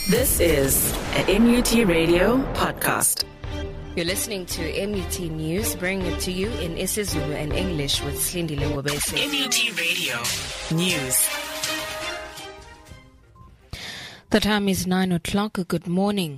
This is a MUT Radio podcast. You're listening to MUT News, bringing it to you in isiZulu and English with Slindile Ngobese. MUT Radio News. The time is 9 o'clock. Good morning.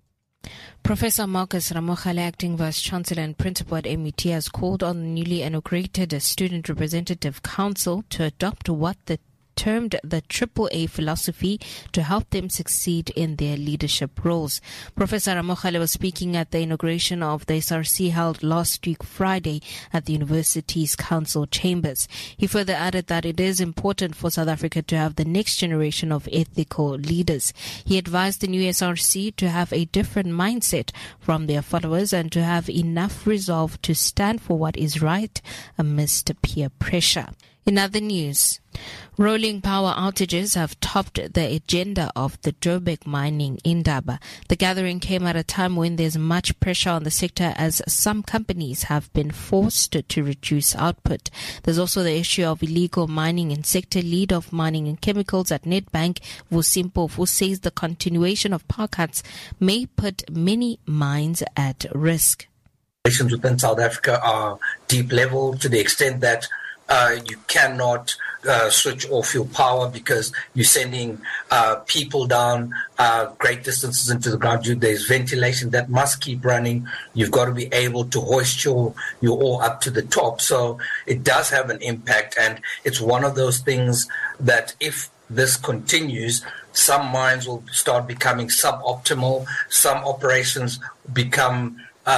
Professor Marcus Ramokgale, Acting Vice-Chancellor and Principal at MUT, has called on the newly inaugurated Student Representative Council to adopt what the termed the AAA philosophy to help them succeed in their leadership roles. Professor Ramokgale was speaking at the inauguration of the SRC held last week Friday at the university's council chambers. He further added that it is important for South Africa to have the next generation of ethical leaders. He advised the new SRC to have a different mindset from their followers and to have enough resolve to stand for what is right amidst peer pressure. In other news, rolling power outages have topped the agenda of the Joburg mining Indaba. The gathering came at a time when there's much pressure on the sector as some companies have been forced to reduce output. There's also the issue of illegal mining, and sector lead of mining and chemicals at Nedbank, Vusimpo, who says the continuation of power cuts may put many mines at risk. Relations within South Africa are deep level to the extent that you cannot switch off your power because you're sending people down great distances into the ground. There's ventilation that must keep running. You've got to be able to hoist your ore up to the top. So it does have an impact, and it's one of those things that if this continues, some mines will start becoming suboptimal, some operations become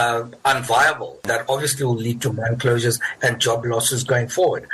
unviable. That obviously will lead to mine closures and job losses going forward.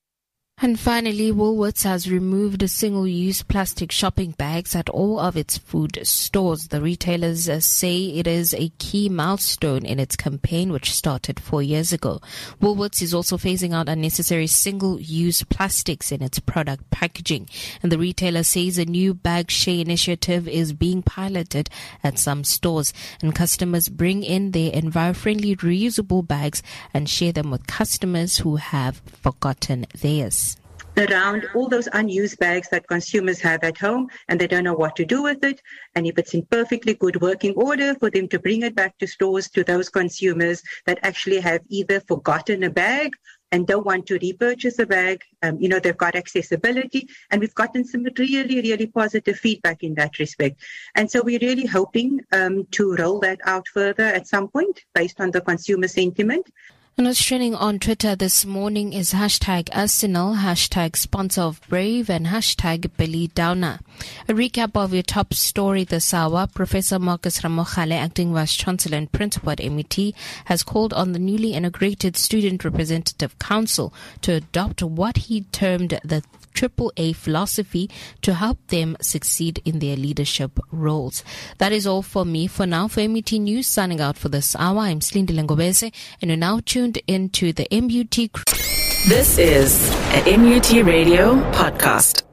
And finally, Woolworths has removed single-use plastic shopping bags at all of its food stores. The retailers say it is a key milestone in its campaign, which started 4 years ago. Woolworths is also phasing out unnecessary single-use plastics in its product packaging. And the retailer says a new bag share initiative is being piloted at some stores. And customers bring in their environment-friendly reusable bags and share them with customers who have forgotten theirs. Around all those unused bags that consumers have at home and they don't know what to do with it. And if it's in perfectly good working order, for them to bring it back to stores to those consumers that actually have either forgotten a bag and don't want to repurchase a bag. They've got accessibility, and we've gotten some really, really positive feedback in that respect. And so we're really hoping to roll that out further at some point based on the consumer sentiment. And what's trending on Twitter this morning is hashtag Arsenal, hashtag sponsor of Brave, and hashtag Billy Downer. A recap of your top story this hour. Professor Marcus Ramokgale, Acting Vice-Chancellor and Principal at MUT, has called on the newly integrated Student Representative Council to adopt what he termed the AAA philosophy to help them succeed in their leadership roles. That is all for me for now. For MUT News, signing out for this hour, I'm Slindile Ngobese, and you're now tuned into the MUT. This is a MUT Radio podcast.